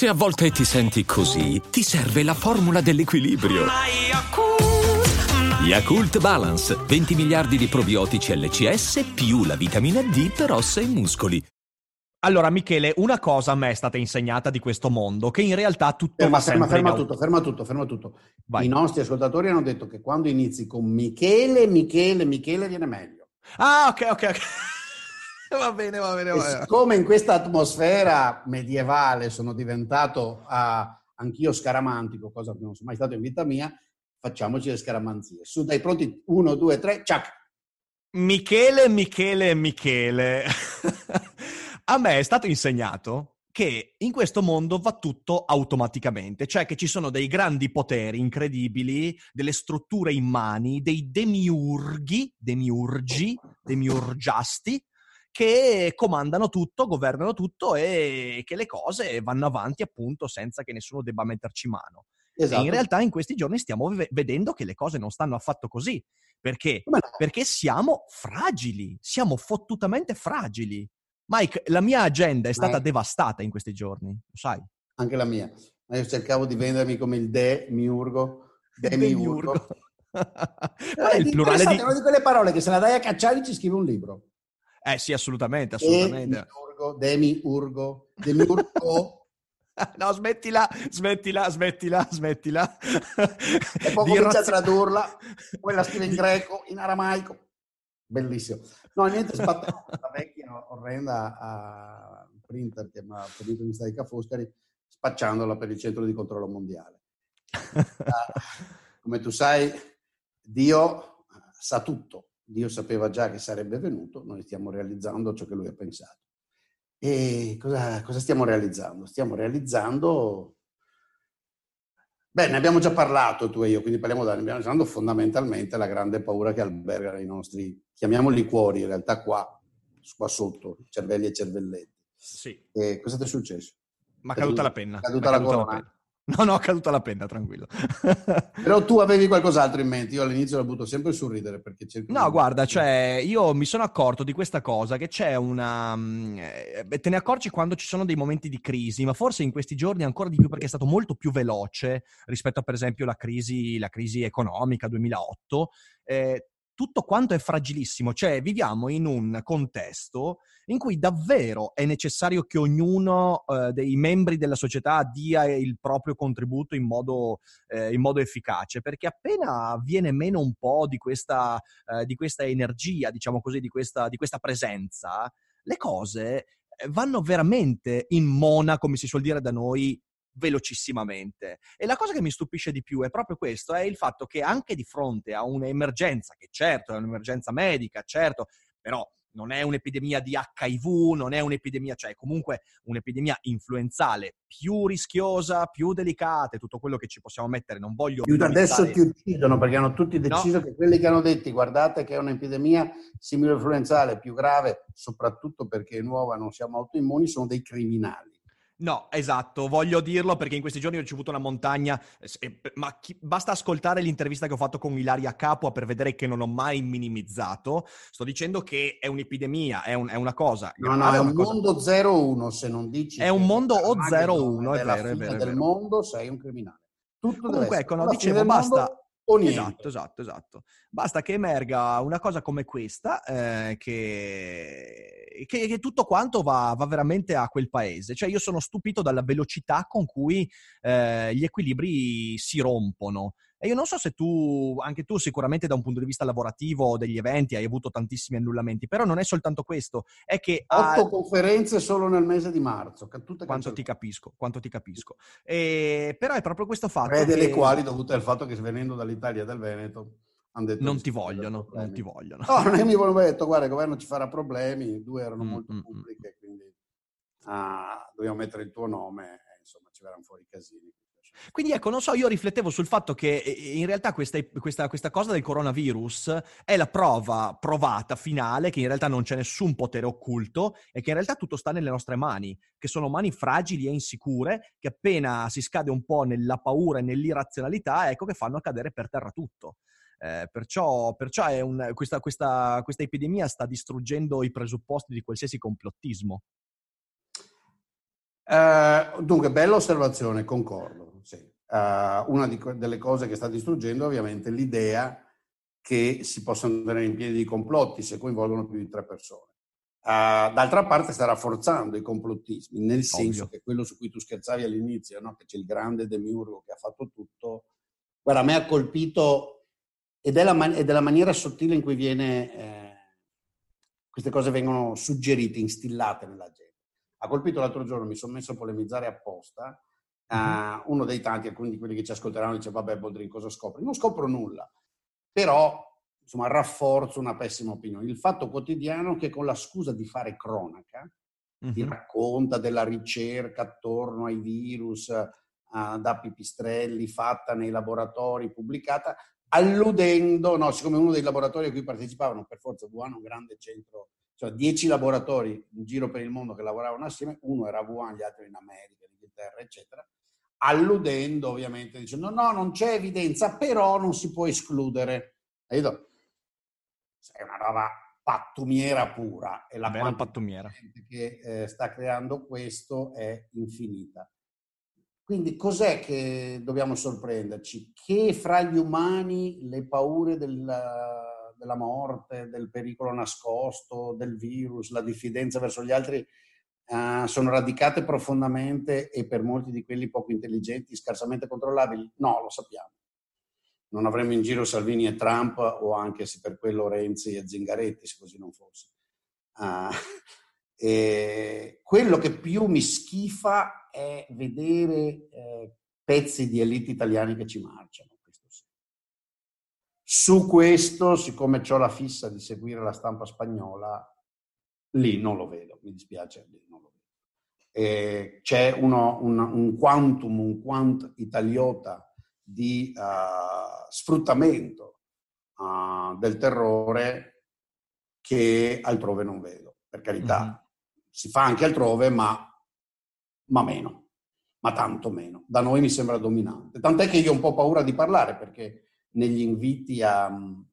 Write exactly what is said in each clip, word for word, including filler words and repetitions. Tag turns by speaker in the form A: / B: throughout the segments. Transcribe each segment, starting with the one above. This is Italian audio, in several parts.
A: Se a volte ti senti così, ti serve la formula dell'equilibrio. Yakult Balance, venti miliardi di probiotici L C S più la vitamina D per ossa e muscoli.
B: Allora, Michele, una cosa a me è stata insegnata di questo mondo, che in realtà tutto
C: ferma,
B: va
C: ferma,
B: sempre
C: ferma
B: in
C: tutto, ferma tutto, ferma tutto.
B: Vai.
C: I nostri ascoltatori hanno detto che quando inizi con Michele, Michele, Michele viene meglio.
B: Ah, ok, ok, ok. Va bene, va bene, va bene.
C: E siccome in questa atmosfera medievale sono diventato uh, anch'io scaramantico, cosa che non sono mai stato in vita mia, facciamoci le scaramanzie. Su, dai, pronti? Uno, due, tre, ciak!
B: Michele, Michele, Michele. A me è stato insegnato che in questo mondo va tutto automaticamente, cioè che ci sono dei grandi poteri incredibili, delle strutture immani, dei demiurghi, demiurgi, demiurgiasti, che comandano tutto, governano tutto e che le cose vanno avanti appunto senza che nessuno debba metterci mano.
C: Esatto.
B: E in realtà in questi giorni stiamo v- vedendo che le cose non stanno affatto così. Perché?
C: Come no?
B: Perché siamo fragili, siamo fottutamente fragili. Mike, la mia agenda è stata
C: Mike.
B: devastata in questi giorni, lo sai?
C: Anche la mia. Ma io cercavo di vendermi come il demiurgo.
B: Demiurgo. Qual è
C: Eh,
B: il plurale di...
C: È una di quelle parole che se la dai a Cacciari ci scrive un libro.
B: Eh sì, assolutamente, assolutamente.
C: Demiurgo, demiurgo, demiurgo.
B: No, smettila, smettila, smettila, smettila.
C: E poi
B: Di
C: comincia a
B: razzi-
C: tradurla, poi la scrive in greco, in aramaico. Bellissimo. No, niente, sbatta la vecchia orrenda a printer che mi ha fornito l'intervista di Ca' Foscari, spacciandola per il centro di controllo mondiale. Come tu sai, Dio sa tutto. Dio sapeva già che sarebbe venuto, noi stiamo realizzando ciò che lui ha pensato. E cosa, cosa stiamo realizzando? Stiamo realizzando... Beh, ne abbiamo già parlato tu e io, quindi parliamo da, ne abbiamo parlato fondamentalmente la grande paura che alberga nei nostri, chiamiamoli cuori, in realtà qua, qua sotto, cervelli e cervelletti.
B: Sì.
C: E cosa ti è successo?
B: Ma è caduta la penna.
C: Caduta
B: È
C: la
B: caduta la
C: corona?
B: penna. No, no, è caduta la penna, tranquillo.
C: Però tu avevi qualcos'altro in mente, io all'inizio la butto sempre sul ridere perché cerco
B: No,
C: di...
B: guarda, cioè, io mi sono accorto di questa cosa, che c'è una... mh, eh, te ne accorgi quando ci sono dei momenti di crisi, ma forse in questi giorni ancora di più perché è stato molto più veloce rispetto a, per esempio, la crisi, la crisi economica duemilaotto. Eh, tutto quanto è fragilissimo, cioè viviamo in un contesto in cui davvero è necessario che ognuno eh, dei membri della società dia il proprio contributo in modo, eh, in modo efficace, perché appena viene meno un po' di questa, eh, di questa energia, diciamo così, di questa, di questa presenza, le cose eh, vanno veramente in mona, come si suol dire da noi, velocissimamente. E la cosa che mi stupisce di più è proprio questo, è il fatto che anche di fronte a un'emergenza, che certo è un'emergenza medica, certo, però non è un'epidemia di acca i vu, non è un'epidemia, cioè comunque un'epidemia influenzale più rischiosa, più delicata, tutto quello che ci possiamo mettere, non voglio
C: Adesso
B: minimizzare...
C: ti uccidono perché hanno tutti deciso
B: No.
C: che quelli che hanno detto guardate che è un'epidemia similo-influenzale più grave, soprattutto perché è nuova, non siamo autoimmuni, sono dei criminali.
B: No, esatto, voglio dirlo perché in questi giorni ho ricevuto una montagna, eh, ma chi, basta ascoltare l'intervista che ho fatto con Ilaria Capua per vedere che non ho mai minimizzato. Sto dicendo che è un'epidemia, è, un, è una cosa
C: No,
B: grave,
C: no, è un
B: una cosa...
C: mondo zero uno, se non dici
B: È
C: che
B: un mondo o zero
C: Armageddon
B: uno, è
C: è la
B: vero, è
C: fine
B: vero, è
C: del
B: vero.
C: mondo, sei un criminale. Tutto deve
B: Comunque,
C: essere
B: ecco,
C: o
B: no,
C: la fine
B: dicevo,
C: del
B: basta...
C: mondo o niente.
B: Esatto, esatto, esatto. Basta che emerga una cosa come questa, eh, che, che, che tutto quanto va, va veramente a quel paese. Cioè, io sono stupito dalla velocità con cui eh, gli equilibri si rompono. E io non so se tu, anche tu sicuramente da un punto di vista lavorativo degli eventi hai avuto tantissimi annullamenti, però non è soltanto questo, è che...
C: Otto
B: A...
C: conferenze solo nel mese di marzo, tutte
B: Quanto ti
C: cancellate.
B: capisco, quanto ti capisco. E, però è proprio questo fatto
C: Tre delle
B: che
C: quali dovute al fatto che venendo dall'Italia e dal Veneto hanno detto
B: non
C: di
B: ti
C: avere
B: vogliono, non ti
C: problemi.
B: vogliono.
C: No, non è che mi vogliono detto, guarda, il governo ci farà problemi, due erano
B: Mm,
C: molto
B: mm, mm.
C: pubbliche, quindi ah, dobbiamo mettere il tuo nome, e, insomma, ci verranno fuori i casini.
B: Quindi ecco, non so, io riflettevo sul fatto che in realtà questa, questa, questa cosa del coronavirus è la prova provata finale che in realtà non c'è nessun potere occulto e che in realtà tutto sta nelle nostre mani, che sono mani fragili e insicure, che appena si scade un po' nella paura e nell'irrazionalità, ecco che fanno cadere per terra tutto. Eh, perciò perciò è un, questa, questa, questa epidemia sta distruggendo i presupposti di qualsiasi complottismo.
C: Uh, dunque, bella osservazione, concordo. Sì. Uh, una di que- delle cose che sta distruggendo ovviamente l'idea che si possano tenere in piedi i complotti se coinvolgono più di tre persone. Uh, d'altra parte sta rafforzando i complottismi, nel senso
B: Ovvio.
C: che quello su cui tu scherzavi all'inizio, no? Che c'è il grande demiurgo che ha fatto tutto, guarda, a me ha colpito, ed è la, man- ed è la maniera sottile in cui viene, eh, queste cose vengono suggerite, instillate nella gente. Ha colpito l'altro giorno, mi sono messo a polemizzare apposta,
B: Mm-hmm.
C: uh, uno dei tanti, alcuni di quelli che ci ascolteranno dice vabbè Boldrin cosa scopri? Non scopro nulla, però insomma rafforzo una pessima opinione. Il Fatto Quotidiano che con la scusa di fare cronaca
B: Mm-hmm.
C: ti racconta della ricerca attorno ai virus uh, da pipistrelli fatta nei laboratori, pubblicata, alludendo, no, siccome uno dei laboratori a cui partecipavano, per forza Wuhan è un grande centro, cioè dieci laboratori in giro per il mondo che lavoravano assieme, uno era a Wuhan, gli altri in America, in Inghilterra, eccetera, alludendo ovviamente, dicendo no, non c'è evidenza, però non si può escludere. E io, è una roba pattumiera pura e la
B: Bella
C: quantità
B: pattumiera.
C: di gente che eh, sta creando questo è infinita. Quindi cos'è che dobbiamo sorprenderci? Che fra gli umani le paure della, della morte, del pericolo nascosto, del virus, la diffidenza verso gli altri uh, sono radicate profondamente e per molti di quelli poco intelligenti, scarsamente controllabili? No, lo sappiamo. Non avremmo in giro Salvini e Trump o anche se per quello Renzi e Zingaretti, se così non fosse. Uh, e quello che più mi schifa è vedere eh, pezzi di elite italiani che ci marciano. Questo sì. Su questo, siccome ho la fissa di seguire la stampa spagnola, lì non lo vedo, mi dispiace, lì non lo vedo. E c'è uno, un, un quantum, un quant italiota di uh, sfruttamento uh, del terrore che altrove non vedo, per carità. Mm-hmm. Si fa anche altrove, ma, ma meno, ma tanto meno. Da noi mi sembra dominante. Tant'è che io ho un po' paura di parlare, perché negli inviti a,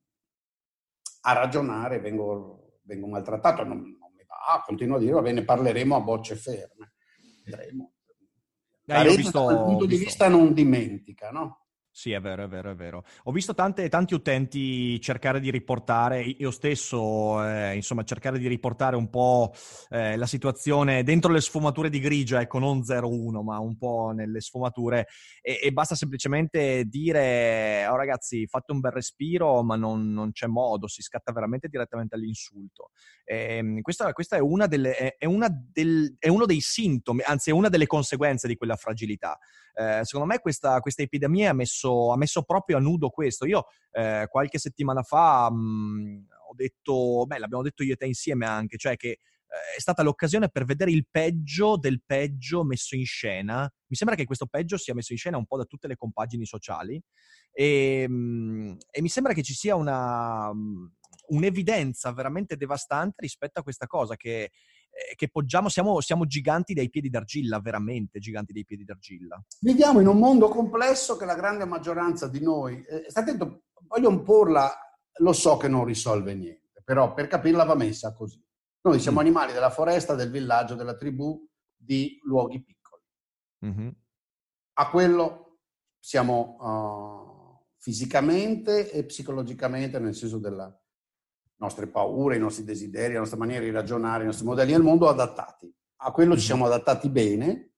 C: a ragionare vengo, vengo maltrattato. Non, non mi va, continuo a dire, va bene, parleremo a bocce ferme. Vedremo. La
B: eh,
C: rete
B: visto,
C: da quel punto di
B: visto...
C: vista non dimentica, no?
B: Sì, è vero, è vero, è vero. Ho visto tante, tanti utenti cercare di riportare, io stesso, eh, insomma, cercare di riportare un po' eh, la situazione dentro le sfumature di grigia, ecco, non zero uno, ma un po' nelle sfumature, e, e basta semplicemente dire, oh ragazzi, fate un bel respiro, ma non, non c'è modo, si scatta veramente direttamente all'insulto. E, questa, questa è una delle, è, è, una del, è uno dei sintomi, anzi è una delle conseguenze di quella fragilità. Eh, secondo me questa, questa epidemia ha messo, ha messo proprio a nudo questo. Io eh, qualche settimana fa mh, ho detto, beh, l'abbiamo detto io e te insieme anche, cioè che eh, è stata l'occasione per vedere il peggio del peggio messo in scena. Mi sembra che questo peggio sia messo in scena un po' da tutte le compagini sociali e, mh, e mi sembra che ci sia una, un'evidenza veramente devastante rispetto a questa cosa che che poggiamo, siamo, siamo giganti dai piedi d'argilla, veramente giganti dei piedi d'argilla.
C: Viviamo in un mondo complesso che la grande maggioranza di noi, eh, sta attento, voglio imporla, lo so che non risolve niente, però per capirla va messa così. Noi siamo mm. animali della foresta, del villaggio, della tribù, di luoghi piccoli. Mm-hmm. A quello siamo uh, fisicamente e psicologicamente, nel senso della nostre paure, i nostri desideri, la nostra maniera di ragionare, i nostri modelli del mondo adattati. A quello ci siamo adattati bene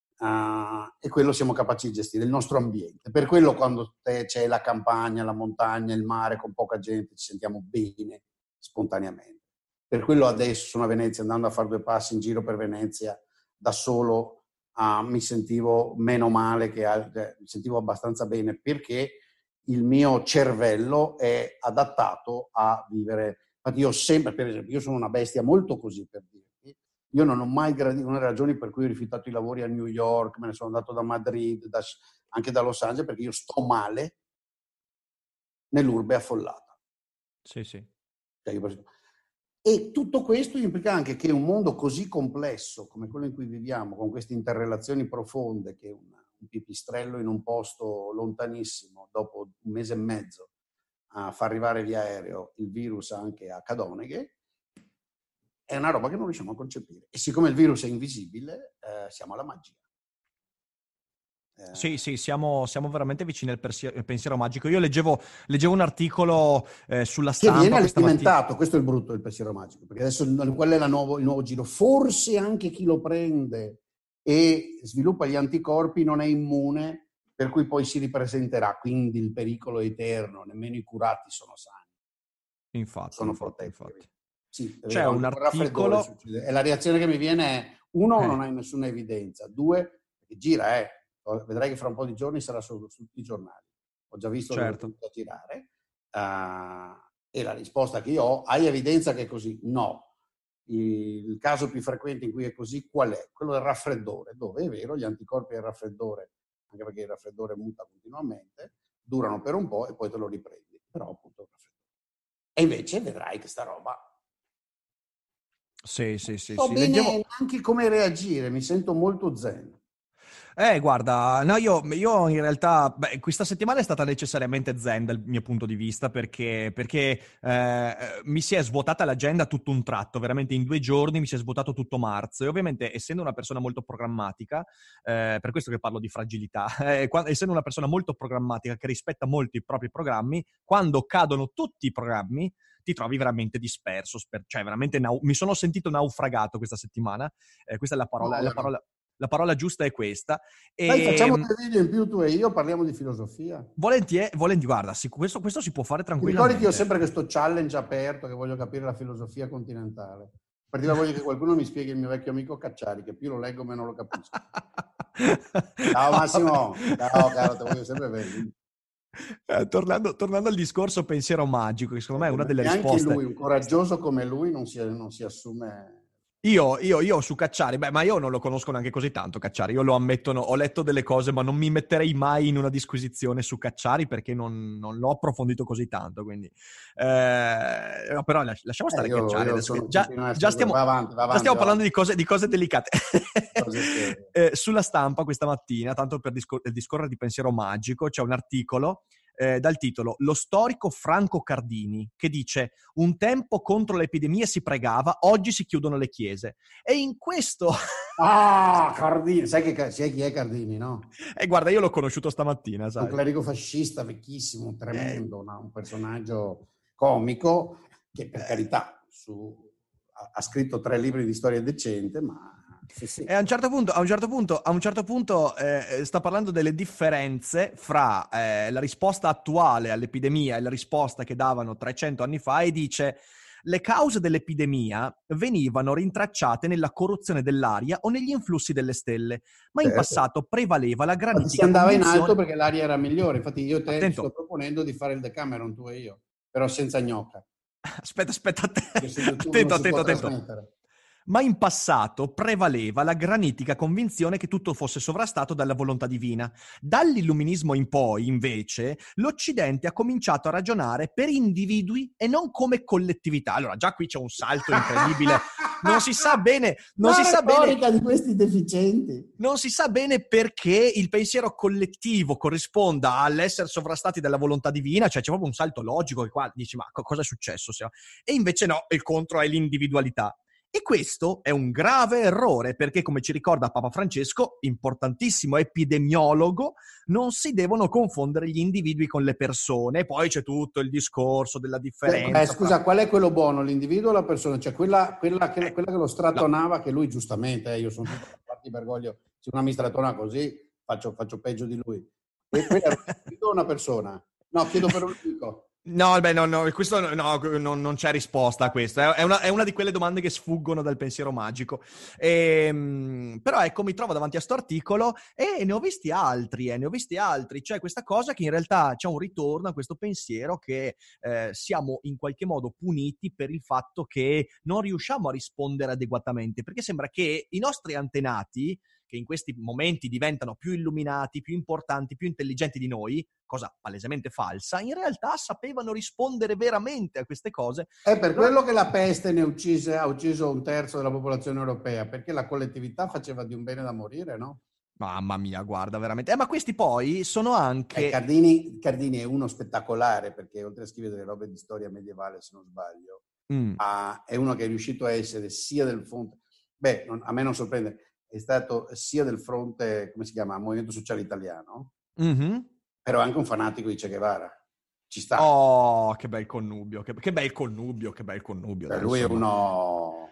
C: uh, e quello siamo capaci di gestire, il nostro ambiente. Per quello quando te c'è la campagna, la montagna, il mare con poca gente ci sentiamo bene spontaneamente. Per quello adesso sono a Venezia, andando a fare due passi in giro per Venezia da solo, uh, mi sentivo meno male, che eh, mi sentivo abbastanza bene, perché il mio cervello è adattato a vivere. Infatti io sempre, per esempio, io sono una bestia molto così, per dirti, io non ho mai gradito, una delle ragioni per cui ho rifiutato i lavori a New York, me ne sono andato da Madrid, da, anche da Los Angeles, perché io sto male nell'urbe affollata.
B: Sì, sì.
C: Cioè io, e tutto questo implica anche che un mondo così complesso come quello in cui viviamo, con queste interrelazioni profonde, che un, un pipistrello in un posto lontanissimo, dopo un mese e mezzo, a far arrivare via aereo il virus anche a Cadoneghe, è una roba che non riusciamo a concepire. E siccome il virus è invisibile, eh, eh, siamo alla magia.
B: Eh, sì, sì, siamo, siamo veramente vicini al persi- pensiero magico. Io leggevo, leggevo un articolo eh, sulla stampa
C: che viene
B: questa mattina.
C: alimentato, questo è il brutto del pensiero magico, perché adesso qual è la nuovo, il nuovo giro? Forse anche chi lo prende e sviluppa gli anticorpi non è immune, per cui poi si ripresenterà, quindi il pericolo è eterno, nemmeno i curati sono sani.
B: Infatti,
C: sono
B: infatti,
C: protetti.
B: infatti.
C: Sì, è
B: C'è
C: vero,
B: un
C: anche con il raffreddore
B: articolo...
C: succede. E la reazione che mi viene è, uno,
B: Eh.
C: non hai nessuna evidenza, due, che gira, eh. Vedrai che fra un po' di giorni sarà su, su tutti i giornali. Ho già visto dove è
B: Certo.
C: venuto a girare. Uh, e la risposta che io ho, hai evidenza che è così? No. Il, il caso più frequente in cui è così, qual è? Quello del raffreddore, dove è vero, gli anticorpi del raffreddore, anche perché il raffreddore muta continuamente, durano per un po' e poi te lo riprendi. Però appunto il raffreddore. E invece vedrai che sta roba...
B: Sì, sì, sì.
C: Non so
B: sì.
C: bene
B: Leggevo...
C: neanche come reagire, mi sento molto zen.
B: Eh, guarda, no, io, io in realtà, beh, questa settimana è stata necessariamente zen dal mio punto di vista perché, perché eh, mi si è svuotata l'agenda tutto un tratto, veramente in due giorni mi si è svuotato tutto marzo e ovviamente essendo una persona molto programmatica, eh, per questo che parlo di fragilità, eh, quando, essendo una persona molto programmatica che rispetta molto i propri programmi, quando cadono tutti i programmi ti trovi veramente disperso, sper- cioè veramente nau- mi sono sentito naufragato questa settimana, eh, questa è la parola,
C: No,
B: la
C: no.
B: parola La parola giusta è questa.
C: Dai, facciamo
B: E,
C: dei video in più tu e io, parliamo di filosofia.
B: volentieri, volentieri, guarda, sì, questo, questo si può fare
C: Ti ricordi che io ho
B: tranquillamente.
C: sempre questo challenge aperto, che voglio capire la filosofia continentale. Per dire, voglio che qualcuno mi spieghi il mio vecchio amico Cacciari, che più lo leggo meno lo capisco. Ciao
B: No,
C: Massimo,
B: vabbè.
C: ciao caro, te voglio sempre bene.
B: Eh, tornando, tornando al discorso pensiero magico, che secondo me è una delle
C: Neanche
B: risposte...
C: lui, un coraggioso come lui, non si, non si assume...
B: Io, io, io su Cacciari, beh, ma io non lo conosco neanche così tanto Cacciari, io lo ammetto, no, ho letto delle cose, ma non mi metterei mai in una disquisizione su Cacciari perché non, non l'ho approfondito così tanto, quindi... Eh, no, però lasciamo
C: Eh,
B: stare
C: io,
B: Cacciari
C: io
B: adesso che
C: sono,
B: già,
C: continuo a
B: già
C: essere... Va
B: stiamo...
C: avanti, va
B: Già
C: avanti,
B: stiamo
C: va
B: parlando
C: avanti.
B: di cose, di cose delicate.
C: Cose serie.
B: eh, sulla stampa questa mattina, tanto per discor- discorrere di pensiero magico, c'è un articolo eh, dal titolo Lo storico Franco Cardini, che dice un tempo contro le epidemie si pregava, oggi si chiudono le chiese. E in questo...
C: Ah, Cardini, sai, che, sai chi è Cardini, no?
B: E eh, guarda, io l'ho conosciuto stamattina,
C: Un
B: sai.
C: clerigo fascista vecchissimo,
B: Eh,
C: tremendo, no? Un personaggio comico che per
B: eh,
C: carità su, ha, ha scritto tre libri di storia decente, ma sì, sì.
B: E a un certo punto, a un certo punto, a un certo punto eh, sta parlando delle differenze fra eh, la risposta attuale all'epidemia e la risposta che davano trecento anni fa e dice le cause dell'epidemia venivano rintracciate nella corruzione dell'aria o negli influssi delle stelle, ma in
C: Certo.
B: passato prevaleva la
C: Infatti si
B: granitica
C: andava in
B: convinzione...
C: alto perché l'aria era migliore. Infatti io te
B: Attento.
C: sto proponendo di fare il Decameron, tu e io, però senza gnocca.
B: Aspetta, aspetta,
C: Perché su YouTube
B: attento,
C: non si
B: attento,
C: può
B: attento.
C: trasmettere.
B: Ma in passato prevaleva la granitica convinzione che tutto fosse sovrastato dalla volontà divina. Dall'illuminismo in poi, invece, l'Occidente ha cominciato a ragionare per individui e non come collettività. Allora, già qui c'è un salto incredibile. Non si sa bene, non
C: La
B: si sa bene,
C: retorica di questi deficienti.
B: non si sa bene perché il pensiero collettivo corrisponda all'essere sovrastati dalla volontà divina, cioè c'è proprio un salto logico che qua dici ma co- cosa è successo? E invece no, il contro è l'individualità. E questo è un grave errore perché, come ci ricorda Papa Francesco, importantissimo epidemiologo, non si devono confondere gli individui con le persone. Poi c'è tutto il discorso della differenza.
C: Eh, scusa,
B: fra...
C: qual è quello buono, l'individuo o la persona? Cioè quella, quella, che,
B: Eh,
C: quella che lo
B: la...
C: stratonava, che lui giustamente, eh, io sono tutto da parte di Bergoglio, se una mi stratona così faccio, faccio peggio di lui. E quella era un individuo o una persona? No, chiedo per un amico.
B: No, beh, no, no, questo no, no, no, non c'è risposta a questo. È una, è una di quelle domande che sfuggono dal pensiero magico. Ehm, però ecco, mi trovo davanti a sto articolo e ne ho visti altri, eh, ne ho visti altri. C'è questa cosa che in realtà c'è un ritorno a questo pensiero che eh, siamo in qualche modo puniti per il fatto che non riusciamo a rispondere adeguatamente, perché sembra che i nostri antenati, che in questi momenti diventano più illuminati, più importanti, più intelligenti di noi, cosa palesemente falsa, in realtà sapevano rispondere veramente a queste cose.
C: È per quello che la peste ne uccise, ha ucciso un terzo della popolazione europea, perché la collettività faceva di un bene da morire, no?
B: Mamma mia, guarda, veramente. Eh, ma questi poi sono anche...
C: Eh, Cardini, Cardini è uno spettacolare, perché oltre a scrivere delle robe di storia medievale, se non sbaglio,
B: Mm.
C: ha, è uno che è riuscito a essere sia del fondo... Beh, non, a me non sorprende. è stato sia del fronte, come si chiama, Movimento Sociale Italiano,
B: mm-hmm.
C: però anche un fanatico di Che Guevara. Ci sta.
B: Oh, che bel connubio, che, che bel connubio, che bel connubio.
C: Cioè,
B: dai,
C: lui
B: insomma.
C: è uno,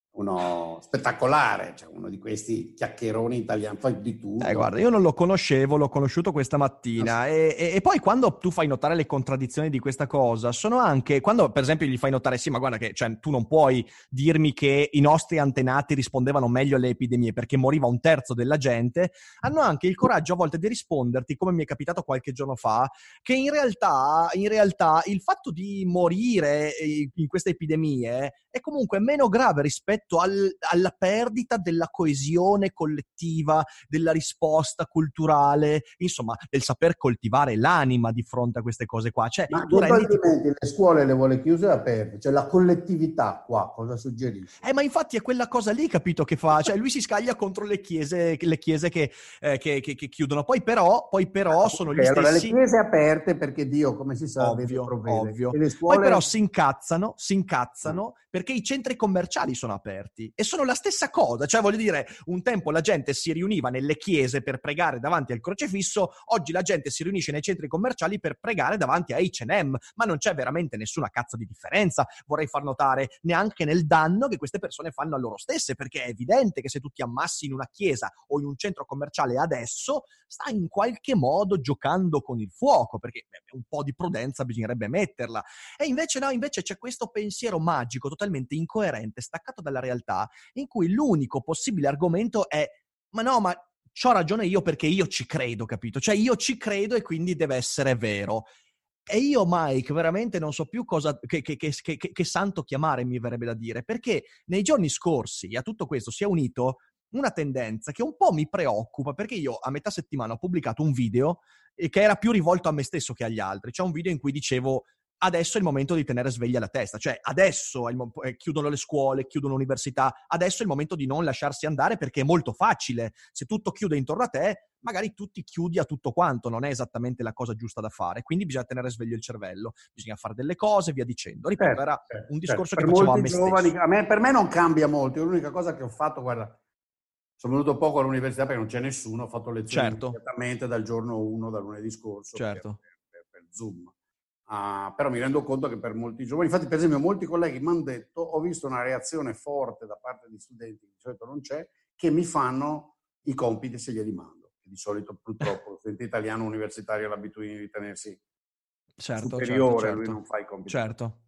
C: uno spettacolare, cioè uno di questi chiacchieroni italiani, poi di tutto.
B: Eh, guarda, io non lo conoscevo, l'ho conosciuto questa mattina e, e, e poi quando tu fai notare le contraddizioni di questa cosa, sono anche, quando per esempio gli fai notare, sì, ma guarda che cioè, tu non puoi dirmi che i nostri antenati rispondevano meglio alle epidemie perché moriva un terzo della gente, hanno anche il coraggio a volte di risponderti, come mi è capitato qualche giorno fa, che in realtà, in realtà il fatto di morire in queste epidemie è comunque meno grave rispetto al, alla perdita della coesione collettiva, della risposta culturale, insomma, del saper coltivare l'anima di fronte a queste cose qua. Cioè,
C: ma
B: tu renditi...
C: le scuole le vuole chiuse o aperte? Cioè la collettività qua, cosa suggerisce?
B: Eh, ma infatti è quella cosa lì, capito, che fa? Cioè, lui si scaglia contro le chiese, le chiese che, eh, che, che, che chiudono. Poi però, poi però sono
C: okay,
B: gli
C: allora
B: stessi...
C: le chiese aperte perché Dio, come si sa,
B: Ovvio,
C: provvede.
B: ovvio.
C: E le scuole...
B: Poi però si incazzano, si incazzano
C: ah.
B: perché i centri commerciali sono aperti e sono la stessa cosa. Cioè, voglio dire, un tempo la gente si riuniva nelle chiese per pregare davanti al crocefisso, oggi la gente si riunisce nei centri commerciali per pregare davanti a acca e emme, ma non c'è veramente nessuna cazzo di differenza, vorrei far notare, neanche nel danno che queste persone fanno a loro stesse, perché è evidente che se tu ti ammassi in una chiesa o in un centro commerciale adesso, stai in qualche modo giocando con il fuoco, perché beh, un po' di prudenza bisognerebbe metterla. E invece no, invece c'è questo pensiero magico, totalmente incoerente, staccato dalla realtà, in cui l'unico possibile argomento è ma no, ma c'ho ragione io perché io ci credo, capito? Cioè io ci credo e quindi deve essere vero. E io, Mike, veramente non so più cosa, che, che, che, che, che santo chiamare, mi verrebbe da dire, perché nei giorni scorsi a tutto questo si è unito una tendenza che un po' mi preoccupa, perché io a metà settimana ho pubblicato un video che era più rivolto a me stesso che agli altri. C'è un video in cui dicevo adesso è il momento di tenere sveglia la testa, cioè adesso è il mo- eh, chiudono le scuole, chiudono l'università, adesso è il momento di non lasciarsi andare perché è molto facile, se tutto chiude intorno a te, magari tu ti chiudi a tutto quanto, non è esattamente la cosa giusta da fare, quindi bisogna tenere sveglio il cervello, bisogna fare delle cose, via dicendo. Ripeto,
C: certo,
B: era
C: certo,
B: un discorso
C: certo.
B: che facevo a me
C: giovani,
B: stesso.
C: a me, per me non cambia molto, l'unica cosa che ho fatto, guarda, sono venuto poco all'università perché non c'è nessuno, ho fatto lezioni
B: Certo.
C: immediatamente dal giorno uno, da lunedì scorso,
B: certo.
C: per, per, per Zoom. Uh, però mi rendo conto che per molti giovani, infatti per esempio molti colleghi mi hanno detto, ho visto una reazione forte da parte di studenti, che di solito non c'è, che mi fanno i compiti se glieli mando. Di solito purtroppo lo studente italiano universitario ha l'abitudine di tenersi
B: certo,
C: superiore,
B: certo,
C: lui
B: certo.
C: non fa i compiti.
B: Certo.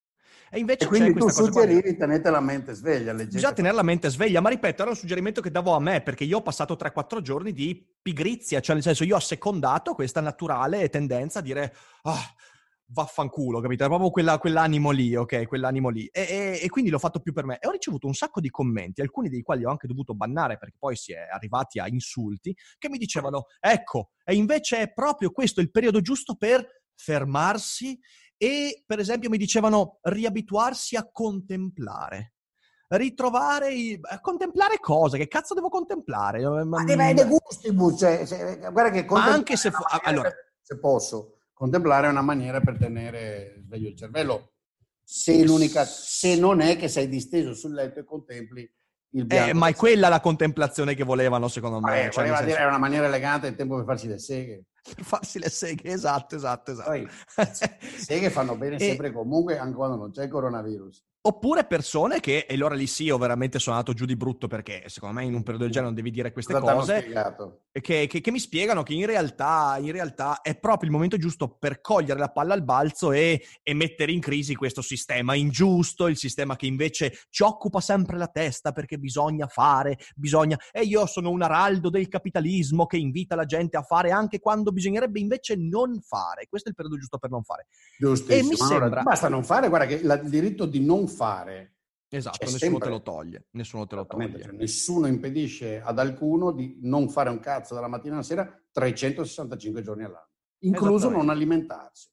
B: E invece
C: E quindi
B: c'è
C: tu
B: questa cosa qua.
C: suggerivi tenete la mente sveglia, leggete.
B: Bisogna tenere la mente sveglia, ma ripeto, era un suggerimento che davo a me, perché io ho passato tre quattro giorni di pigrizia, cioè nel senso io ho assecondato questa naturale tendenza a dire ah, vaffanculo, capito? È proprio quella, quell'animo lì, ok? Quell'animo lì. E, e, e quindi l'ho fatto più per me. E ho ricevuto un sacco di commenti, alcuni dei quali ho anche dovuto bannare, perché poi si è arrivati a insulti, che mi dicevano, ecco, e invece è proprio questo il periodo giusto per fermarsi e, per esempio, mi dicevano riabituarsi a contemplare. Ritrovare i... contemplare cosa? Che cazzo devo contemplare?
C: Ma deve avere gustibus, cioè, cioè, guarda che
B: ma anche se... Fu... allora...
C: per, se posso, contemplare è una maniera per tenere sveglio il cervello. Se, l'unica, se non è che sei disteso sul letto e contempli il bianco.
B: Eh, ma è quella la contemplazione che volevano, secondo me.
C: Vabbè,
B: cioè,
C: voleva
B: senso...
C: dire, era una maniera elegante del tempo per farsi le seghe.
B: Per farsi le seghe, esatto, esatto, esatto.
C: Poi, le seghe fanno bene e... sempre comunque, anche quando non c'è il coronavirus.
B: Oppure persone che, e allora lì sì, io veramente sono andato giù di brutto perché secondo me in un periodo del genere non devi dire queste
C: Cosa
B: cose, che, che, che mi spiegano che in realtà, in realtà è proprio il momento giusto per cogliere la palla al balzo e, e mettere in crisi questo sistema ingiusto, il sistema che invece ci occupa sempre la testa perché bisogna fare, bisogna... E io sono un araldo del capitalismo che invita la gente a fare anche quando bisognerebbe invece non fare. Questo è il periodo giusto per non fare.
C: Giustissimo.
B: E mi
C: allora,
B: sembra...
C: basta non fare, guarda che il diritto di non fare,
B: esatto, nessuno
C: sempre.
B: te lo toglie, nessuno te lo toglie.
C: Cioè, nessuno impedisce ad alcuno di non fare un cazzo dalla mattina alla sera trecentosessantacinque giorni all'anno, incluso non alimentarsi.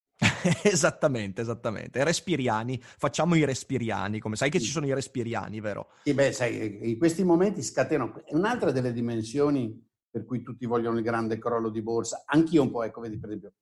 B: Esattamente, esattamente. Respiriani, facciamo i respiriani, come sai che sì. Ci sono i respiriani, vero?
C: Sì, beh, sai, in questi momenti scatenano, è un'altra delle dimensioni per cui tutti vogliono il grande crollo di borsa, anch'io un po', ecco, vedi per esempio,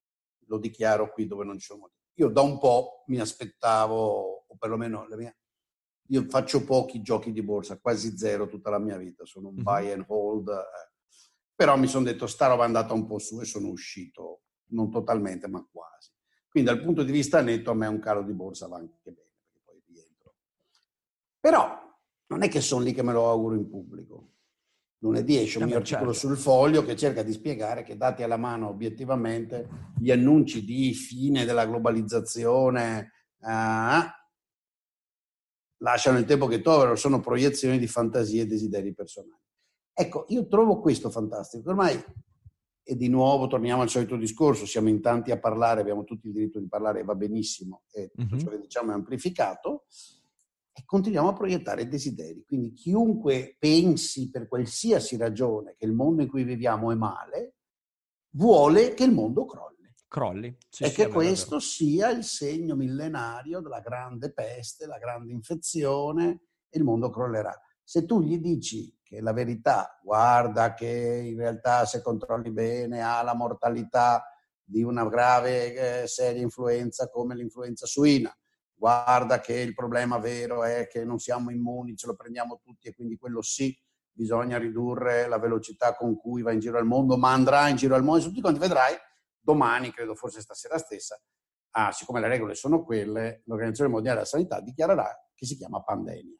C: lo dichiaro qui dove non ci sono molti. Io da un po' mi aspettavo, o perlomeno la mia, io faccio pochi giochi di borsa, quasi zero tutta la mia vita, sono un mm-hmm. buy and hold, eh. Però mi sono detto sta roba è andata un po' su e sono uscito, non totalmente ma quasi. Quindi dal punto di vista netto a me un calo di borsa va anche bene, perché poi rientro. Però non è che sono lì che me lo auguro in pubblico. Lunedì esce un mio articolo sul Foglio che cerca di spiegare che, dati alla mano obiettivamente, gli annunci di fine della globalizzazione eh, lasciano il tempo che trovano, sono proiezioni di fantasie e desideri personali. Ecco, io trovo questo fantastico. Ormai, e di nuovo torniamo al solito discorso, siamo in tanti a parlare, abbiamo tutti il diritto di parlare, va benissimo, e tutto ciò che diciamo è amplificato, e continuiamo a proiettare desideri. Quindi chiunque pensi per qualsiasi ragione che il mondo in cui viviamo è male, vuole che il mondo crolli.
B: Crolli. Sì,
C: e
B: sì,
C: che
B: vero,
C: questo sia il segno millenario della grande peste, la grande infezione, e il mondo crollerà. Se tu gli dici che la verità, guarda che in realtà se controlli bene ha la mortalità di una grave eh, seria influenza come l'influenza suina, guarda che il problema vero è che non siamo immuni, ce lo prendiamo tutti e quindi quello sì, bisogna ridurre la velocità con cui va in giro al mondo, ma andrà in giro al mondo, e tutti quanti vedrai, domani, credo forse stasera stessa, ah, siccome le regole sono quelle, l'Organizzazione Mondiale della Sanità dichiarerà che si chiama pandemia.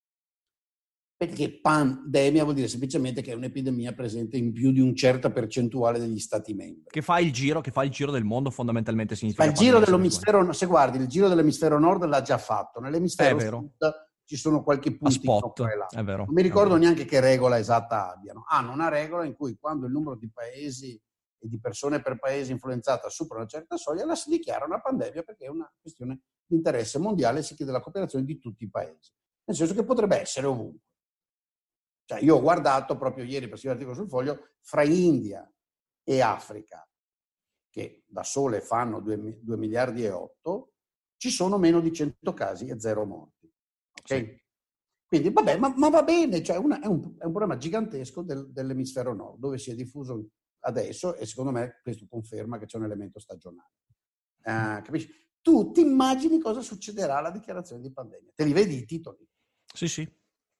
C: Perché pandemia vuol dire semplicemente che è un'epidemia presente in più di un certa percentuale degli stati membri.
B: Che fa il giro, che fa il giro del mondo, fondamentalmente significa.
C: Ma il giro dell'emisfero, se guardi, il giro dell'emisfero nord l'ha già fatto, nell'emisfero sud ci sono qualche puntino qua e là.
B: È vero.
C: Non mi ricordo neanche che regola esatta abbiano. Hanno una regola in cui quando il numero di paesi e di persone per paese influenzata supera una certa soglia, la si dichiara una pandemia perché è una questione di interesse mondiale e si chiede la cooperazione di tutti i paesi. Nel senso che potrebbe essere ovunque. Cioè, io ho guardato proprio ieri, per scrivere l'articolo sul Foglio, fra India e Africa, che da sole fanno due miliardi e otto, ci sono meno di cento casi e zero morti. Okay? Sì. Quindi, vabbè, ma, ma va bene, cioè una, è, un, è un problema gigantesco del, dell'emisfero nord, dove si è diffuso adesso, e secondo me questo conferma che c'è un elemento stagionale. Uh, capisci? Tu ti immagini cosa succederà alla dichiarazione di pandemia? Te li vedi i titoli?
B: Sì, sì.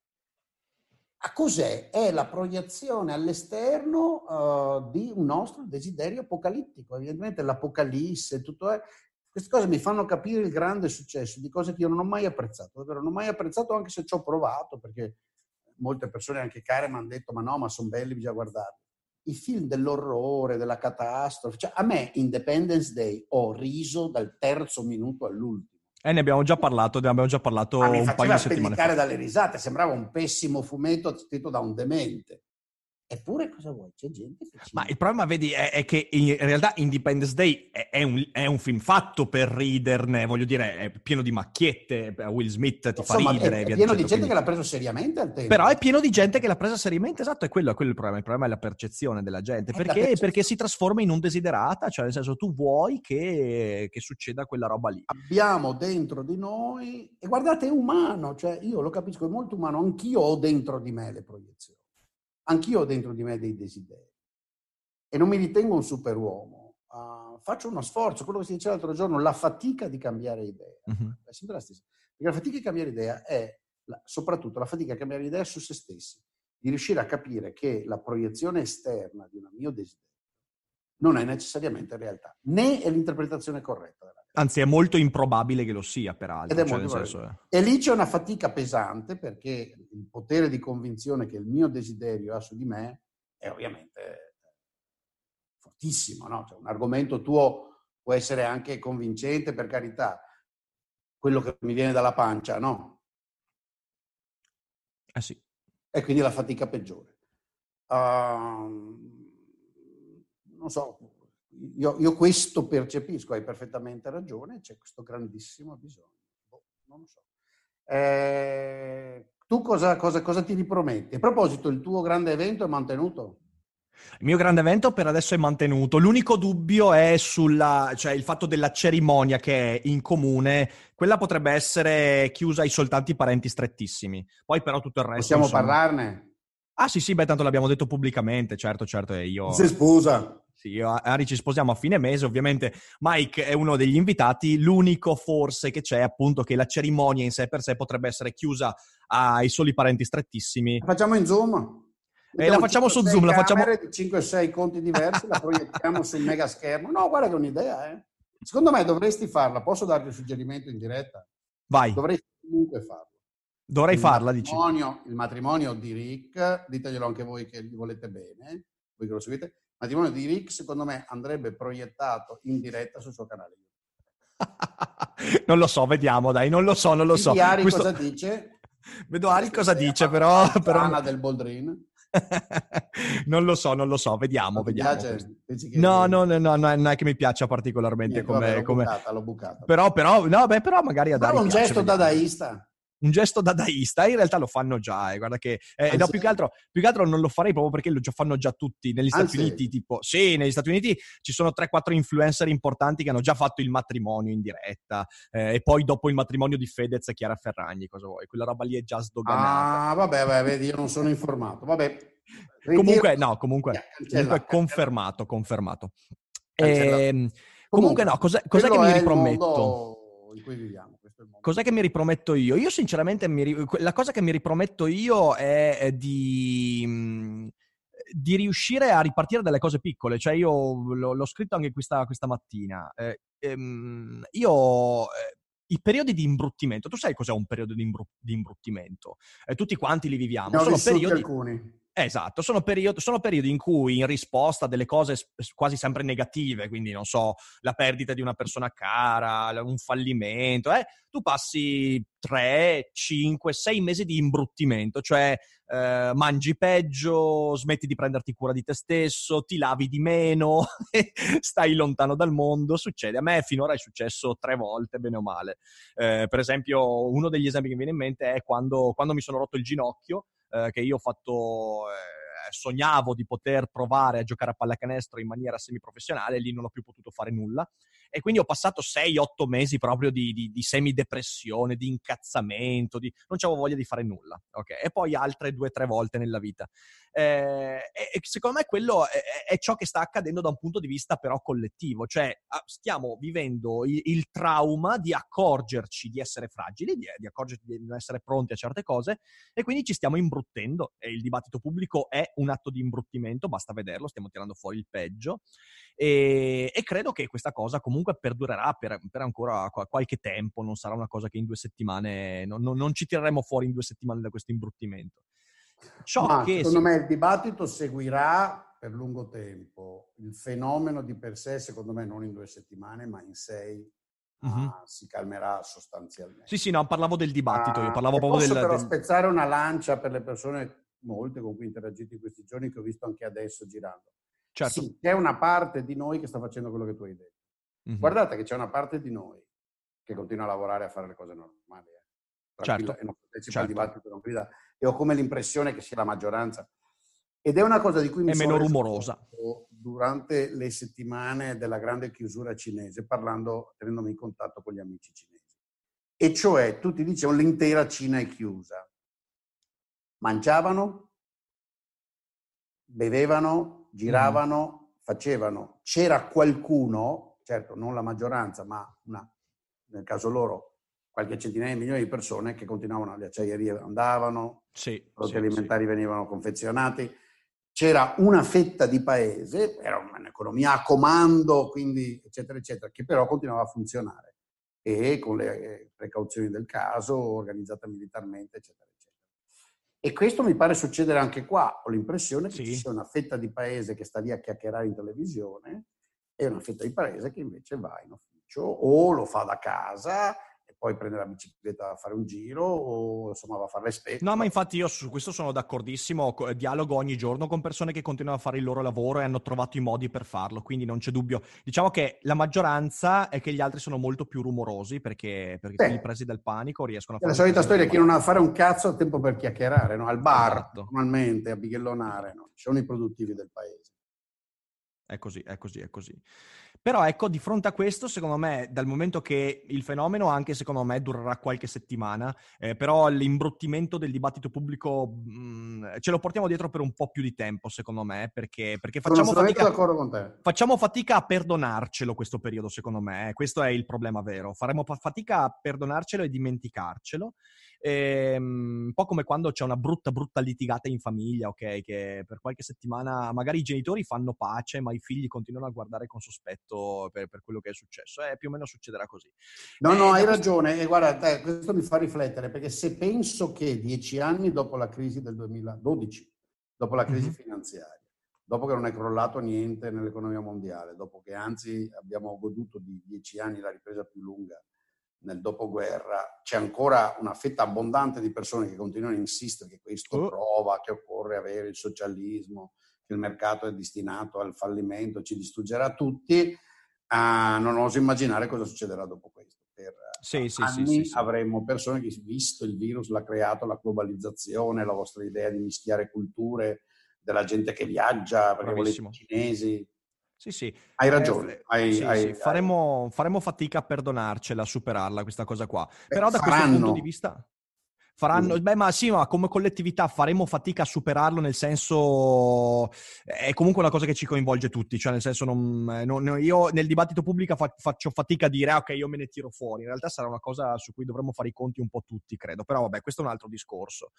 C: A cos'è? È la proiezione all'esterno uh, di un nostro desiderio apocalittico. Evidentemente l'apocalisse, tutto è... Queste cose mi fanno capire il grande successo di cose che io non ho mai apprezzato, davvero non ho mai apprezzato, anche se ci ho provato, perché molte persone anche care mi hanno detto ma no, ma sono belli, bisogna guardarli. I film dell'orrore, della catastrofe, cioè a me Independence Day ho riso dal terzo minuto all'ultimo.
B: Eh, ne abbiamo già parlato, ne abbiamo già parlato
C: ah,
B: un paio di settimane fa. Mi faceva
C: spellicare dalle risate, sembrava un pessimo fumetto scritto da un demente. Eppure cosa vuoi? C'è gente che ci...
B: Ma il problema, vedi, è, è che in realtà Independence Day è, è, un, è un film fatto per riderne, voglio dire, è pieno di macchiette, Will Smith ti
C: Insomma,
B: fa ridere.
C: È, è
B: via
C: pieno
B: dicendo,
C: di gente
B: quindi...
C: che l'ha preso seriamente al tempo.
B: Però è pieno di gente che l'ha presa seriamente, esatto, è quello, è quello il problema. Il problema è la percezione della gente. È perché? Percezione. Perché si trasforma in un desiderata, cioè nel senso tu vuoi che, che succeda quella roba lì.
C: Abbiamo dentro di noi, e guardate, è umano, cioè io lo capisco, è molto umano, anch'io ho dentro di me le proiezioni. Anch'io ho dentro di me dei desideri e non mi ritengo un superuomo. Uh, faccio uno sforzo, quello che si diceva l'altro giorno, la fatica di cambiare idea. Uh-huh. È sempre la stessa. Perché la fatica di cambiare idea è la, soprattutto la fatica di cambiare idea su se stessi, di riuscire a capire che la proiezione esterna di un mio desiderio non è necessariamente realtà, né è l'interpretazione corretta della realtà.
B: Anzi, è molto improbabile che lo sia, peraltro.
C: Ed è
B: cioè,
C: molto
B: nel senso è...
C: E lì c'è una fatica pesante, perché il potere di convinzione che il mio desiderio ha su di me è ovviamente fortissimo, no? Cioè, un argomento tuo può essere anche convincente, per carità, quello che mi viene dalla pancia, no?
B: Eh sì.
C: E quindi la fatica peggiore. Uh, non so... Io, io questo percepisco, hai perfettamente ragione, c'è questo grandissimo bisogno. Boh, non lo so. Eh, tu cosa, cosa, cosa ti riprometti? A proposito, il tuo grande evento è mantenuto?
B: Il mio grande evento per adesso è mantenuto. L'unico dubbio è sulla, cioè il fatto della cerimonia che è in comune. Quella potrebbe essere chiusa ai soltanti parenti strettissimi. Poi però tutto il resto...
C: Possiamo
B: insomma...
C: parlarne?
B: Ah sì sì, beh tanto l'abbiamo detto pubblicamente, certo certo. E io...
C: Si sposa?
B: Sì, io e Ari ci sposiamo a fine mese, ovviamente Mike è uno degli invitati, l'unico forse che c'è appunto che la cerimonia in sé per sé potrebbe essere chiusa ai soli parenti strettissimi.
C: La facciamo in Zoom?
B: E la facciamo su Zoom, la facciamo...
C: camere di cinque o sei conti diversi, la proiettiamo sul mega schermo. No, guarda che è un'idea, eh. Secondo me dovresti farla, posso darti un suggerimento in diretta?
B: Vai.
C: Dovresti comunque farlo.
B: Dovrei
C: il
B: farla, dici.
C: Il matrimonio di Rick, diteglielo anche voi che gli volete bene, voi che lo seguite, il matrimonio di Rick secondo me andrebbe proiettato in diretta sul suo canale.
B: Non lo so, vediamo, dai, non lo so, non lo so.
C: Vedi Ari
B: Questo...
C: cosa dice?
B: Vedo Ari cosa dice, però... però...
C: del Boldrin.
B: Non lo so, non lo so, vediamo,
C: non ti
B: vediamo.
C: Piace? Che...
B: No, no, no, no, non è che mi piaccia particolarmente.
C: Niente,
B: come,
C: vabbè, l'ho
B: come...
C: bucata, l'ho bucata.
B: Però, però, no, beh, però magari ad Ari
C: un
B: piace,
C: gesto
B: vediamo.
C: dadaista.
B: Un gesto dadaista, in realtà lo fanno già, eh, guarda che eh, no, più che altro più che altro non lo farei proprio perché lo già fanno già tutti negli Stati
C: Anzi.
B: Uniti, tipo sì, negli Stati Uniti ci sono tre quattro influencer importanti che hanno già fatto il matrimonio in diretta eh, e poi dopo il matrimonio di Fedez e Chiara Ferragni, cosa vuoi? Quella roba lì è già sdoganata.
C: Ah, vabbè, vabbè, vedi, io non sono informato. Vabbè. Ritiro.
B: Comunque no, comunque,
C: Yeah, cancella,
B: comunque
C: cancella.
B: confermato, confermato.
C: Cancella.
B: E, comunque,
C: comunque
B: no, cos'è, cos'è che mi riprometto?
C: In cui viviamo. Questo è il mondo.
B: Cos'è che mi riprometto io? Io sinceramente mi, la cosa che mi riprometto io è di, di riuscire a ripartire dalle cose piccole. Cioè io l'ho, l'ho scritto anche questa, questa mattina. Eh, ehm, io... Eh, i periodi di imbruttimento, tu sai cos'è un periodo di, imbru- di imbruttimento? Eh, tutti quanti li viviamo.
C: Ne ho
B: sono
C: vissuti
B: periodi...
C: alcuni.
B: Esatto, sono periodi, sono periodi in cui in risposta a delle cose quasi sempre negative, quindi non so, la perdita di una persona cara, un fallimento, eh, tu passi tre, cinque, sei mesi di imbruttimento, cioè eh, mangi peggio, smetti di prenderti cura di te stesso, ti lavi di meno, stai lontano dal mondo, succede. A me finora è successo tre volte, bene o male. Eh, per esempio, uno degli esempi che mi viene in mente è quando, quando mi sono rotto il ginocchio, Eh, che io ho fatto, eh, sognavo di poter provare a giocare a pallacanestro in maniera semiprofessionale, e lì non ho più potuto fare nulla. E quindi ho passato sei otto mesi proprio di, di, di semidepressione, di incazzamento, di... non c'avevo voglia di fare nulla. Okay? E poi altre due o tre volte nella vita. Eh, e, e secondo me quello è, è ciò che sta accadendo da un punto di vista però collettivo, cioè stiamo vivendo il, il trauma di accorgerci di essere fragili, di, di accorgerci di non essere pronti a certe cose, e quindi ci stiamo imbruttendo, e il dibattito pubblico è un atto di imbruttimento, basta vederlo, stiamo tirando fuori il peggio, e, e credo che questa cosa comunque perdurerà per, per ancora qualche tempo, non sarà una cosa che in due settimane, non, non, non ci tireremo fuori in due settimane da questo imbruttimento. Ciò
C: Ma
B: che
C: secondo
B: si...
C: me il dibattito seguirà per lungo tempo. Il fenomeno di per sé, secondo me, non in due settimane, ma in sei, mm-hmm. ah, si calmerà sostanzialmente.
B: Sì, sì, no, parlavo del dibattito, io parlavo
C: ah,
B: proprio
C: posso
B: del...
C: però
B: del...
C: spezzare una lancia per le persone, molte con cui ho interagito in questi giorni, che ho visto anche adesso girando.
B: Certo.
C: Sì, c'è una parte di noi che sta facendo quello che tu hai detto. Mm-hmm. Guardate che c'è una parte di noi che continua a lavorare a fare le cose normali. Eh. Tranquilla,
B: certo.
C: e non partecipa
B: certo.
C: al dibattito, non grida. E ho come l'impressione che sia la maggioranza. Ed è una cosa di cui mi
B: è
C: sono
B: meno rumorosa
C: durante le settimane della grande chiusura cinese, parlando, tenendomi in contatto con gli amici cinesi. E cioè, tutti dicevano l'intera Cina è chiusa. Mangiavano, bevevano, giravano, mm. facevano. C'era qualcuno, certo non la maggioranza, ma una, nel caso loro, qualche centinaia di milioni di persone che continuavano, le acciaierie andavano,
B: sì,
C: i prodotti
B: sì,
C: alimentari
B: sì.
C: venivano confezionati. C'era una fetta di paese, era un'economia a comando, quindi eccetera, eccetera, che però continuava a funzionare e con le precauzioni del caso, organizzata militarmente, eccetera, eccetera. E questo mi pare succedere anche qua. Ho l'impressione che sì. ci sia una fetta di paese che sta lì a chiacchierare in televisione e una fetta di paese che invece va in ufficio o lo fa da casa, poi prende la bicicletta a fare un giro o insomma va a fare le spese.
B: No, ma infatti io su questo sono d'accordissimo, dialogo ogni giorno con persone che continuano a fare il loro lavoro e hanno trovato i modi per farlo, quindi non c'è dubbio. Diciamo che la maggioranza è che gli altri sono molto più rumorosi perché, perché sì. quelli presi dal panico riescono a fare...
C: È la solita storia, chi non ha a fare un cazzo ha tempo per chiacchierare, no? Al bar,
B: esatto.
C: normalmente, a bighellonare, no? Ci sono i produttivi del paese.
B: È così, è così, è così. Però ecco, di fronte a questo, secondo me, dal momento che il fenomeno anche, secondo me, durerà qualche settimana, eh, però l'imbruttimento del dibattito pubblico mh, ce lo portiamo dietro per un po' più di tempo, secondo me, perché, perché
C: Sono
B: facciamo
C: assolutamente
B: fatica,
C: d'accordo con te.
B: facciamo fatica a perdonarcelo questo periodo, secondo me. eh. Questo è il problema vero. Faremo pa- fatica a perdonarcelo e dimenticarcelo. Ehm, un po' come quando c'è una brutta brutta litigata in famiglia, ok, che per qualche settimana magari i genitori fanno pace ma i figli continuano a guardare con sospetto per, per quello che è successo, eh, più o meno succederà così.
C: No, no,
B: Eh,
C: hai
B: da questo...
C: ragione. E guarda, te, questo mi fa riflettere, perché se penso che dieci anni dopo la crisi del duemiladodici, dopo la crisi
B: Mhm.
C: finanziaria, dopo che non è crollato niente nell'economia mondiale, dopo che anzi abbiamo goduto di dieci anni la ripresa più lunga nel dopoguerra, c'è ancora una fetta abbondante di persone che continuano a insistere che questo
B: Oh.
C: prova che occorre avere il socialismo, che il mercato è destinato al fallimento, ci distruggerà tutti. Uh, non oso immaginare cosa succederà dopo questo. Per
B: Sì, sì, sì,
C: anni
B: sì, sì.
C: avremo persone che, visto il virus, l'ha creato la globalizzazione, la vostra idea di mischiare culture, della gente che viaggia perché volete i
B: Bravissimo.
C: cinesi.
B: Sì, sì.
C: Hai
B: Eh,
C: ragione.
B: f-
C: Hai,
B: sì,
C: hai,
B: sì,
C: hai...
B: faremo, faremo fatica a perdonarcela, a superarla, questa cosa qua.
C: Beh,
B: Però da questo punto di
C: faranno.
B: vista...
C: Scusa.
B: Faranno, beh, ma sì, ma come collettività faremo fatica a superarlo, nel senso è comunque una cosa che ci coinvolge tutti, cioè nel senso non, eh, non- io nel dibattito pubblico fa- faccio fatica a dire ah, ok, io me ne tiro fuori. In realtà sarà una cosa su cui dovremmo fare i conti un po' tutti, credo. Però vabbè, questo è un altro discorso.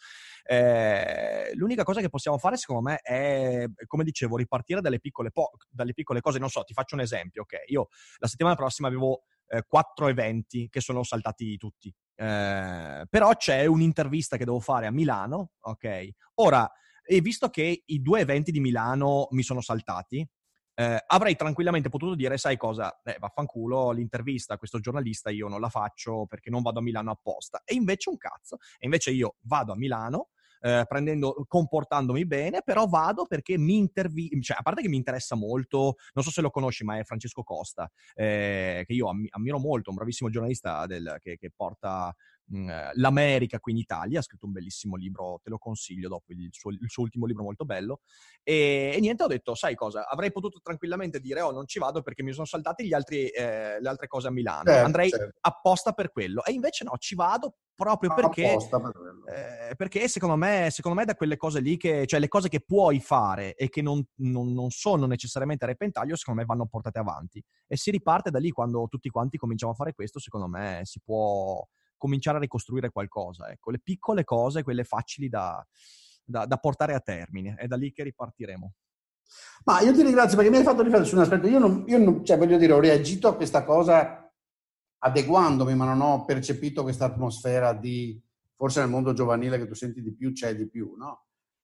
B: Eh, l'unica cosa che possiamo fare, secondo me, è, come dicevo, ripartire dalle piccole, po- dalle piccole cose. Non so, ti faccio un esempio, ok? Io la settimana prossima avevo eh, quattro eventi che sono saltati tutti. Eh, però c'è un'intervista che devo fare a Milano, ok? Ora, e visto che i due eventi di Milano mi sono saltati, eh, avrei tranquillamente potuto dire, sai cosa, eh, vaffanculo, l'intervista a questo giornalista io non la faccio perché non vado a Milano apposta. E invece un cazzo, e invece io vado a Milano, eh, prendendo, comportandomi bene, però vado perché mi intervi... cioè, a parte che mi interessa molto, non so se lo conosci, ma è Francesco Costa, eh, che io am- ammiro molto, un bravissimo giornalista del, che, che porta mh, l'America qui in Italia, ha scritto un bellissimo libro, te lo consiglio dopo, il suo, il suo ultimo libro molto bello, e, e niente, ho detto, sai cosa, avrei potuto tranquillamente dire, oh, non ci vado perché mi sono saltati gli altri, eh, le altre cose a Milano,
C: Certo,
B: andrei
C: certo.
B: apposta per quello, e invece no, ci vado proprio perché,
C: Apposta per quello.
B: eh, perché secondo me, secondo me da quelle cose lì, che, cioè le cose che puoi fare e che non, non, non sono necessariamente a repentaglio, secondo me vanno portate avanti. E si riparte da lì quando tutti quanti cominciamo a fare questo, secondo me si può cominciare a ricostruire qualcosa. Ecco, le piccole cose, quelle facili da, da, da portare a termine, è da lì che ripartiremo.
C: Ma io ti ringrazio perché mi hai fatto riflettere su un aspetto. Io non, io non, cioè voglio dire, ho reagito a questa cosa adeguandomi, ma non ho percepito questa atmosfera di, forse nel mondo giovanile che tu senti di più, c'è di più, no?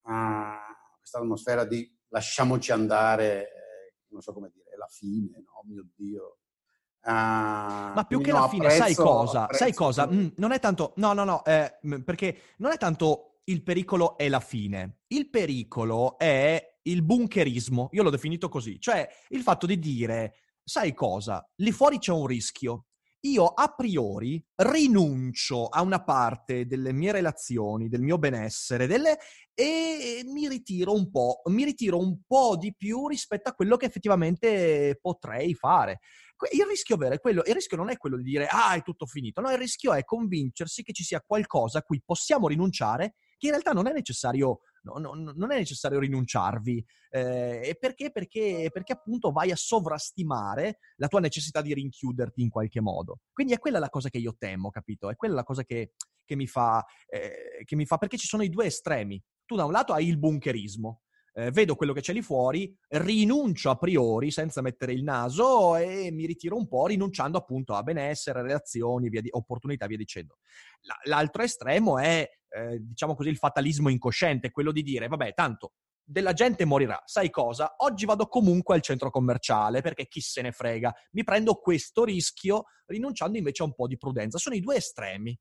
C: Uh, questa atmosfera di lasciamoci andare, eh, non so come dire, è la fine, no? Mio Dio. Uh,
B: Ma più
C: quindi
B: che
C: no,
B: la fine, sai
C: apprezzo,
B: cosa? Sai
C: apprezzo
B: cosa?
C: quello che...
B: Mm, non è tanto... No, no, no, eh, m- perché non è tanto il pericolo è la fine. Il pericolo è il bunkerismo. Io l'ho definito così. Cioè, il fatto di dire, sai cosa? Lì fuori c'è un rischio. Io a priori rinuncio a una parte delle mie relazioni, del mio benessere, delle... e mi ritiro un po', mi ritiro un po' di più rispetto a quello che effettivamente potrei fare. Il rischio vero è quello, il rischio non è quello di dire ah è tutto finito, no, il rischio è convincersi che ci sia qualcosa a cui possiamo rinunciare, che in realtà non è necessario, no, no, non è necessario rinunciarvi, eh, e perché? perché? Perché appunto vai a sovrastimare la tua necessità di rinchiuderti in qualche modo. Quindi è quella la cosa che io temo, capito? È quella la cosa che, che mi fa, eh, che mi fa, perché ci sono i due estremi. Tu da un lato hai il bunkerismo, Eh, vedo quello che c'è lì fuori, rinuncio a priori senza mettere il naso e mi ritiro un po', rinunciando appunto a benessere, relazioni, via di, opportunità, via dicendo. La, l'altro estremo è, eh, diciamo così, il fatalismo incosciente, quello di dire, vabbè, tanto della gente morirà, sai cosa? Oggi vado comunque al centro commerciale perché chi se ne frega, mi prendo questo rischio rinunciando invece a un po' di prudenza. Sono i due estremi.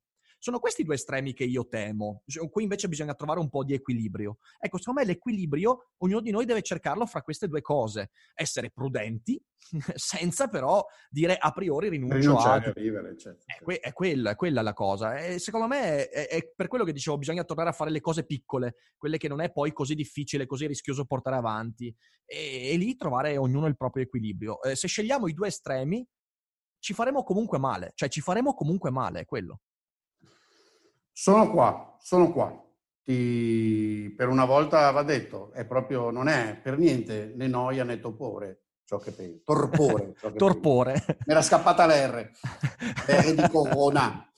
B: Sono questi due estremi che io temo. Qui invece bisogna trovare un po' di equilibrio. Ecco, secondo me l'equilibrio, ognuno di noi deve cercarlo fra queste due cose. Essere prudenti, senza però dire a priori rinuncio
C: rinunciare
B: a...
C: a vivere, certo.
B: È, que- è, quella, è quella la cosa. E secondo me è, è per quello che dicevo, bisogna tornare a fare le cose piccole, quelle che non è poi così difficile, così rischioso portare avanti. E, e lì trovare ognuno il proprio equilibrio. Eh, se scegliamo i due estremi, ci faremo comunque male. Cioè, ci faremo comunque male, è quello.
C: Sono qua, sono qua. Ti... Per una volta va detto, è proprio, non è per niente né noia né topore ciò che penso. Torpore. Ciò che
B: Torpore.
C: penso. Mi era scappata l'R. L'R di Corona.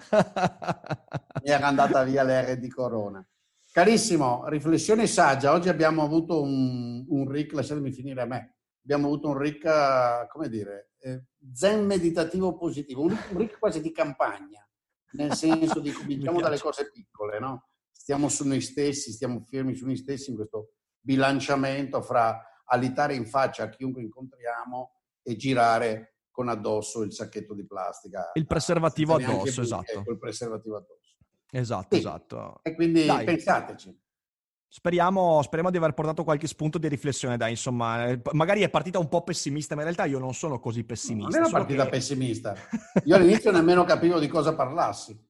C: Mi era andata via l'R di Corona. Carissimo, riflessione saggia. Oggi abbiamo avuto un, un R I C, lasciatemi finire a me. Abbiamo avuto un R I C, come dire, eh, zen meditativo positivo, un, un R I C quasi di campagna. Nel senso di cominciamo dalle cose piccole, no? Stiamo su noi stessi, stiamo fermi su noi stessi in questo bilanciamento fra alitare in faccia a chiunque incontriamo e girare con addosso il sacchetto di plastica.
B: Il preservativo addosso, esatto.
C: Col preservativo addosso.
B: Esatto,
C: sì.
B: esatto.
C: E quindi
B: dai,
C: pensateci.
B: Speriamo, speriamo di aver portato qualche spunto di riflessione, dai, insomma, magari è partita un po' pessimista, ma in realtà io non sono così pessimista.
C: Non è una partita
B: che...
C: pessimista. Io all'inizio nemmeno capivo di cosa parlassi.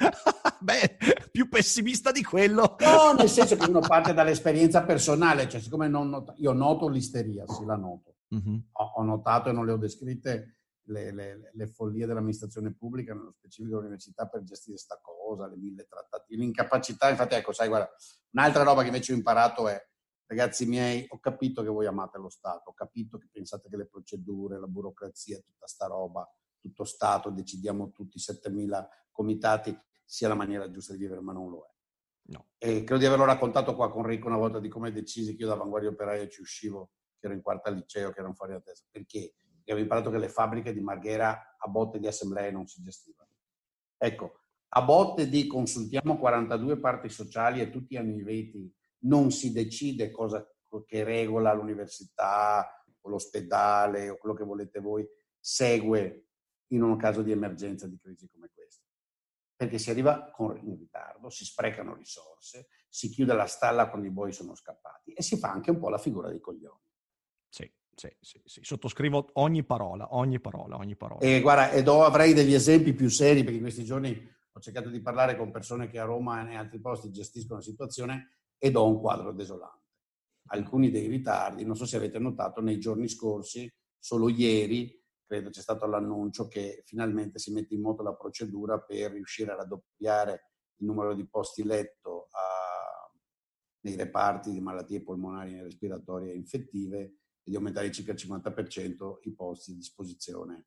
B: Beh, più pessimista di quello.
C: No, nel senso che uno parte dall'esperienza personale, cioè siccome non not- io noto l'isteria, sì, la noto. Mm-hmm. Ho, ho notato e non le ho descritte le, le, le follie dell'amministrazione pubblica, nello specifico dell'università, per gestire sta cosa, le mille trattative, l'incapacità. Infatti, ecco, sai, guarda, un'altra roba che invece ho imparato è, ragazzi miei, ho capito che voi amate lo Stato, ho capito che pensate che le procedure, la burocrazia, tutta sta roba, tutto Stato, decidiamo tutti settemila comitati, sia la maniera giusta di vivere, ma non lo è. No. E credo di averlo raccontato qua con Rico una volta di come decisi che io da Avanguardia Operaia ci uscivo, che ero in quarta liceo, che erano fuori da testa. Perché? Perché avevo imparato che le fabbriche di Marghera a botte di assemblee non si gestivano. Ecco, a botte di consultiamo quarantadue parti sociali e tutti hanno i veti, non si decide cosa che regola l'università o l'ospedale o quello che volete voi, segue in un caso di emergenza, di crisi come questa. Perché si arriva con, in ritardo, si sprecano risorse, si chiude la stalla quando i buoi sono scappati e si fa anche un po' la figura dei coglioni.
B: Sì, sì, sì, sì. Sottoscrivo ogni parola, ogni parola, ogni parola.
C: E guarda, ed ho, avrei degli esempi più seri, perché in questi giorni ho cercato di parlare con persone che a Roma e in altri posti gestiscono la situazione ed ho un quadro desolante. Alcuni dei ritardi, non so se avete notato, nei giorni scorsi, solo ieri, credo c'è stato l'annuncio che finalmente si mette in moto la procedura per riuscire a raddoppiare il numero di posti letto a, nei reparti di malattie polmonari e respiratorie infettive e di aumentare di circa il cinquanta per cento i posti a disposizione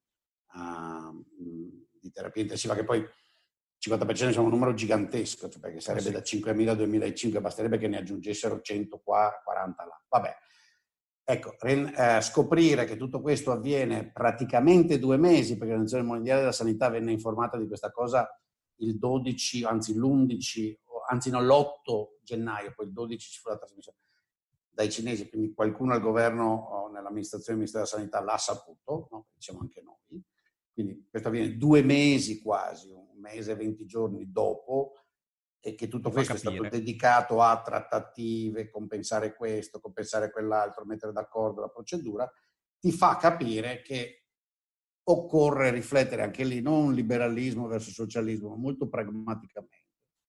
C: uh, di terapia intensiva, che poi il cinquanta per cento è un numero gigantesco, cioè perché sarebbe sì. Da cinquemila a duemilacinque, basterebbe che ne aggiungessero cento qua, quaranta là. Vabbè. Ecco, eh, scoprire che tutto questo avviene praticamente due mesi, perché l'Organizzazione Mondiale della Sanità venne informata di questa cosa il dodici, anzi l'undici, anzi no, l'otto gennaio, poi il dodici ci fu la trasmissione dai cinesi, quindi qualcuno al governo o nell'amministrazione del Ministero della Sanità l'ha saputo, no? Diciamo anche noi. Quindi questo avviene due mesi quasi, un mese e venti giorni dopo, e che tutto questo è stato dedicato a trattative, compensare questo, compensare quell'altro, mettere d'accordo la procedura, ti fa capire che occorre riflettere anche lì, non liberalismo verso socialismo, ma molto pragmaticamente,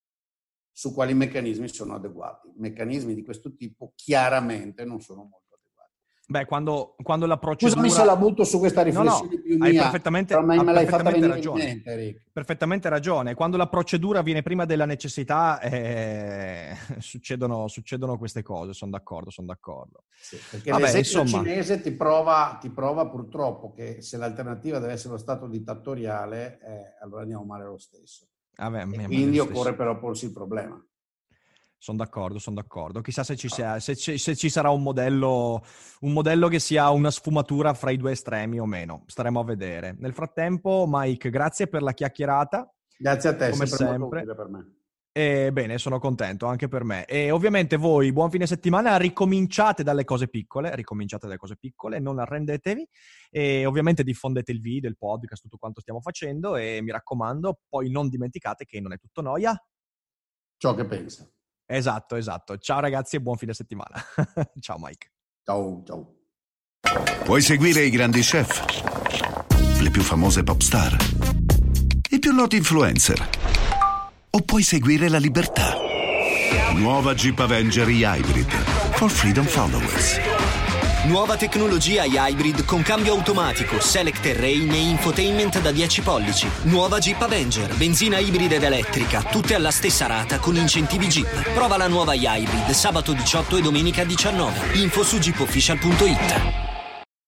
C: su quali meccanismi sono adeguati. Meccanismi di questo tipo chiaramente non sono molto adeguati.
B: Beh, quando, quando la procedura...
C: Scusami se la butto su questa riflessione
B: no, no,
C: più
B: hai
C: mia,
B: perfettamente,
C: però me
B: hai
C: l'hai fatta venire
B: ragione.
C: in mente, Rick.
B: Perfettamente ragione. Quando la procedura viene prima della necessità, eh, succedono, succedono queste cose, sono d'accordo, sono d'accordo.
C: Sì, perché
B: Vabbè,
C: l'esempio
B: insomma...
C: cinese ti prova, ti prova purtroppo che se l'alternativa deve essere lo Stato dittatoriale, eh, allora andiamo male lo stesso.
B: Vabbè,
C: e quindi occorre però porsi il problema.
B: Sono d'accordo, sono d'accordo. Chissà se ci, sia, se, ci, se ci sarà un modello, un modello che sia una sfumatura fra i due estremi o meno. Staremo a vedere. Nel frattempo, Mike, grazie per la chiacchierata.
C: Grazie a te,
B: come
C: sempre
B: sempre.
C: per me.
B: E bene, sono contento anche per me. E ovviamente voi, buon fine settimana, ricominciate dalle cose piccole, ricominciate dalle cose piccole, non arrendetevi e ovviamente diffondete il video, il podcast, tutto quanto stiamo facendo e mi raccomando, poi non dimenticate che non è tutto noia.
C: Ciò che pensa.
B: Esatto, esatto. Ciao ragazzi e buon fine settimana. Ciao Mike.
C: Ciao, ciao.
D: Puoi seguire i grandi chef, le più famose pop star, i più noti influencer, o puoi seguire la libertà. Nuova Jeep Avenger Hybrid for Freedom Followers.
E: Nuova tecnologia Hybrid con cambio automatico, Select Terrain e infotainment da dieci pollici. Nuova Jeep Avenger, benzina ibrida ed elettrica, tutte alla stessa rata con incentivi Jeep. Prova la nuova Hybrid sabato diciotto e domenica diciannove. Info su jeep official punto it.